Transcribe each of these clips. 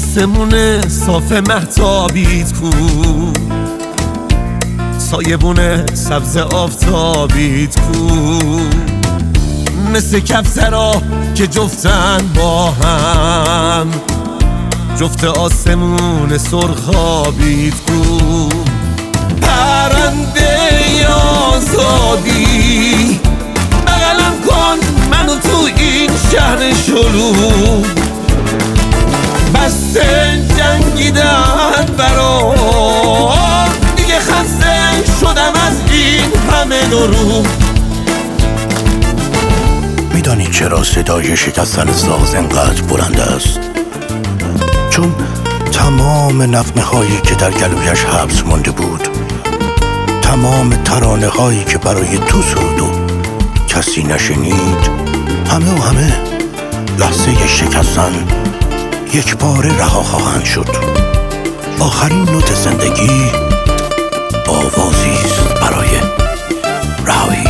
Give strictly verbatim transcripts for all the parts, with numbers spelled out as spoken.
آسمون صاف مهتابیت کو، سایبون سبز آفتابیت کو، مثل کفترا که جفتن با هم، جفت آسمون سرخابیت کو. پرنده آزادی بغلم کن منو تو این شهر شلوغ، بسته جنگیدن برام، دیگه خسته شدم از این همه دروغ. میدانی چرا صدای شکستن ساز انقدر بلند است؟ چون تمام نغمه هایی که در گلویش حبس مانده بود، تمام ترانه هایی که برای تو سرود و کسی نشنید، همه و همه لحظه شکستن یک باره رها خواهند شد. آخرین نوت زندگی آوازی است برای رهایی.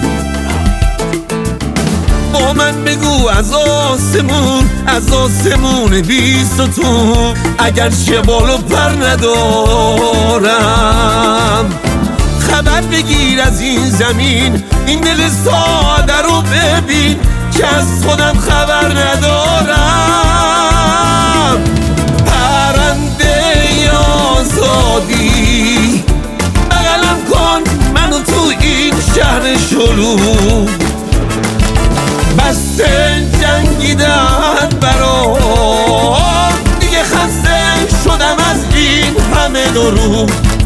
با من بگو از آسمون، از آسمون بیستون، اگر چه بال و پر ندارم، خبر بگیر از این زمین، این دل ساده رو ببین که از خودم خبر ندارم. پرنده آزادی بغلم کن منو تو این شهر شلوغ، بسته جنگیدن برام، دیگه خسته شدم از این همه دروغ.